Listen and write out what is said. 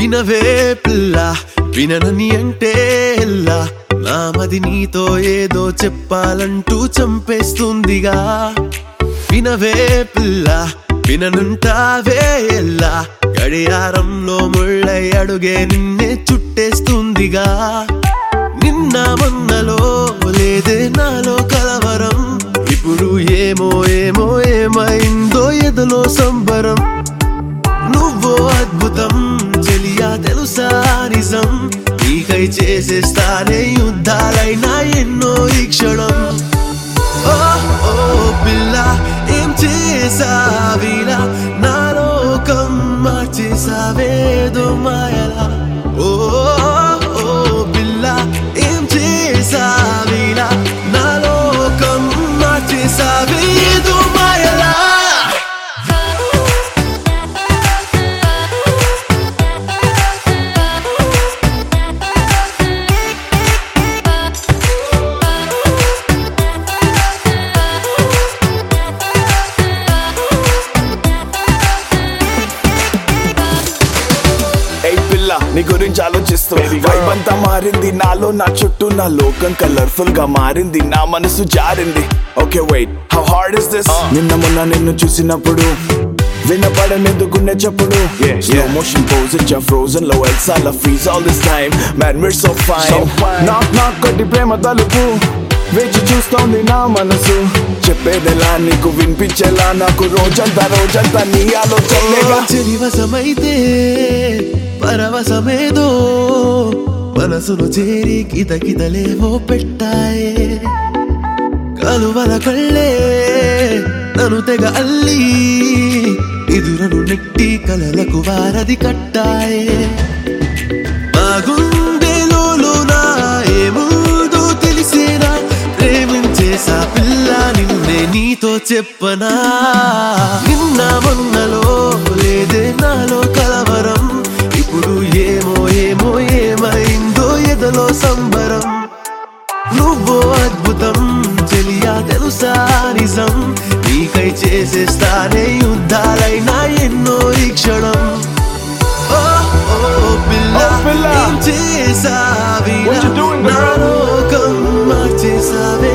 వినవే పిల్ల విననని అంటే ఎల్లా నామది నీతో ఏదో చెప్పాలంటూ చంపేస్తుందిగా వినవే పిల్ల విననుంటావే ఎల్లా గడియారంలో ముళ్ళై అడుగే నిన్నే చుట్టేస్తుందిగా నిన్న మొన్నలో లేదే నాలో కలవరం ఇప్పుడు ఏమో ఏమో ఏమైందో ఎదలో సంబరం నువ్వో అద్భుతం చెలియా తెలుసా నిజం నీకై చేసేస్తానే యుద్ధాలైనా ఎన్నో ఈ క్షణం ఓ ఓ పిల్ల ఏం చేసావిలా నా లోకం మార్చేసావేదో మాయలా ఓ ఓ పిల్ల ఏం చేసావిలా నా లోకం మార్చేసావేదో మాయలా నీ గురించి ఆలోచిస్తూ వైబ్ అంతా మారింది నాలో నా చుట్టూ నా లోకం కలర్ఫుల్ గా మారింది నా మనసు జారింది okay wait how hard is this నిన్న మొన్న నిన్ను చూసినప్పుడు వినపడనేందుకునే చెప్పుడు స్లో మోషన్ పోజ్ ఫ్రోజన్ లో ఎల్సాల freeze all this time man we're so fine knock కొట్టి ప్రేమ తలుపు వేచి చూస్తోంది నా మనసు చెప్పేదెలా నీకు వినిపించేలా నాకు రోజంతా నీ ఆలోచనలేగా చెలివసమైతే పరవశమేదో మనసును చేరి కితకితలేవో పెట్టాయే కలువల కళ్ళే నన్ను తెగ అల్లి ఎదురను నెట్టి కలలకు వారది కట్టాయే నా గుండెలో నా ఏముందో తెలిసేనా ప్రేమించేసా పిల్ల నిన్నే నీతో చెప్పనా నిన్న మొన్నలో లేదే నాలో కలవరం ఇప్పుడు ఏమో ఏమో ఏమైందో ఎదలో సంబరం నువ్వో అద్భుతం చెలియా తెలుసా నిజం నీకై చేసేస్తానే యుద్ధాలైనా ఎన్నో ఈ క్షణం ఓ ఓ పిల్ల ఏం చేసావిలా నా లోకం మార్చేసావే